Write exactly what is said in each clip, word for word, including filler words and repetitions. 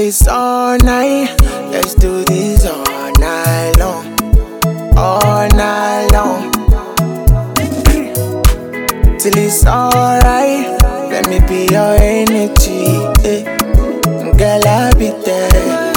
it's all night. Let's do this all night long, all night long. Till it's alright. Let me be your energy, eh. Girl, I'll be there.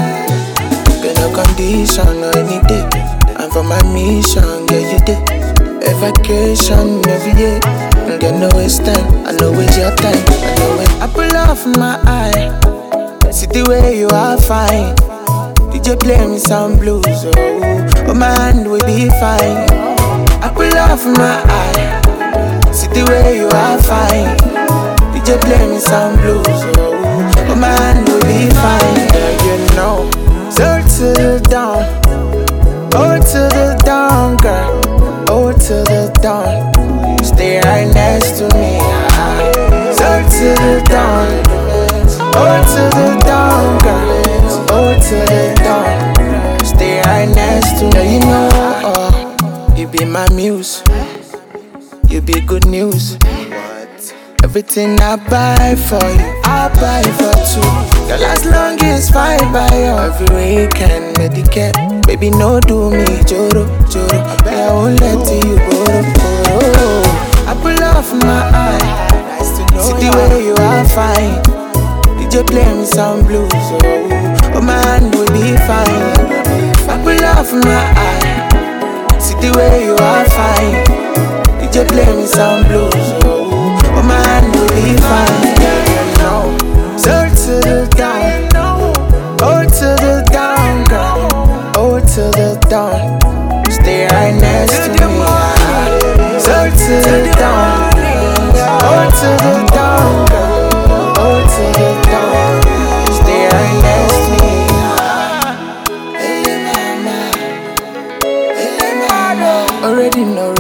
Get no condition or any day. And for my mission, get you there. A vacation every year. Get no waste time. I know it's your time. I know it. I pull off my eye. See the way you are fine. D J play me some blues, oh, oh my hand will be fine. I pull off my eye. See the way you are fine. D J play me some blues, oh, oh my hand will be fine. Yeah, you know. So to the dawn, oh to the dawn, girl, oh to the dawn. Stay right next to me. Ah. So to the dawn, oh to the dawn, girl, oh to the dawn. Stay right next to me. Yeah, you know, oh, you be my muse. You be good news. Everything I buy for you, I buy for two. Girl, as long as fine by you. Every weekend, Medicare. Baby, no do me, Joro, Joro. I won't let you go, go. I pull off my eye. See the way you are fine. D J play me some blues, oh, oh my hand will be fine. I pull off my eye. See the way you are fine. D J play me some blues, oh, oh my hand will be fine. Yeah, you know. So to the dawn, oh to the dawn, girl, oh to the dawn. Stay right next to me. So to the dawn, oh to the dawn, girl, oh to the dawn. Stay right next to me. Already know.